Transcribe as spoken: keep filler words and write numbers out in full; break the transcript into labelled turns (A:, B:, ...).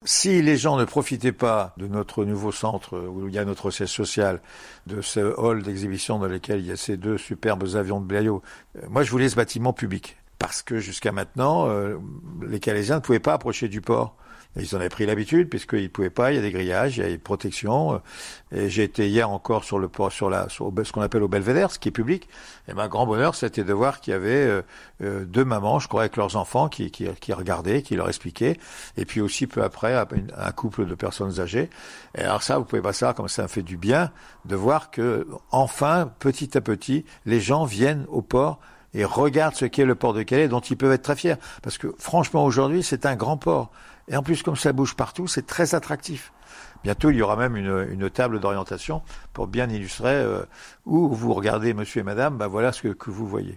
A: Si les gens ne profitaient pas de notre nouveau centre où il y a notre siège social, de ce hall d'exhibition dans lequel il y a ces deux superbes avions de Blériot, moi je voulais ce bâtiment public. Parce que jusqu'à maintenant, euh, les Calaisiens ne pouvaient pas approcher du port. Et ils en avaient pris l'habitude, puisqu'ils ne pouvaient pas, il y a des grillages, il y a des protections. Et j'ai été hier encore sur le port, sur la, sur ce qu'on appelle au Belvédère, ce qui est public. Et ma grand bonheur, c'était de voir qu'il y avait euh, euh, deux mamans, je crois, avec leurs enfants, qui, qui, qui regardaient, qui leur expliquaient. Et puis aussi, peu après, un couple de personnes âgées. Et alors ça, vous pouvez pas savoir comme ça me fait du bien de voir que, enfin, petit à petit, les gens viennent au port et regardent ce qu'est le port de Calais, dont ils peuvent être très fiers. Parce que, franchement, aujourd'hui, c'est un grand port. Et en plus, comme ça bouge partout, c'est très attractif. Bientôt, il y aura même une, une table d'orientation pour bien illustrer euh, où vous regardez monsieur et madame, ben voilà ce que, que vous voyez.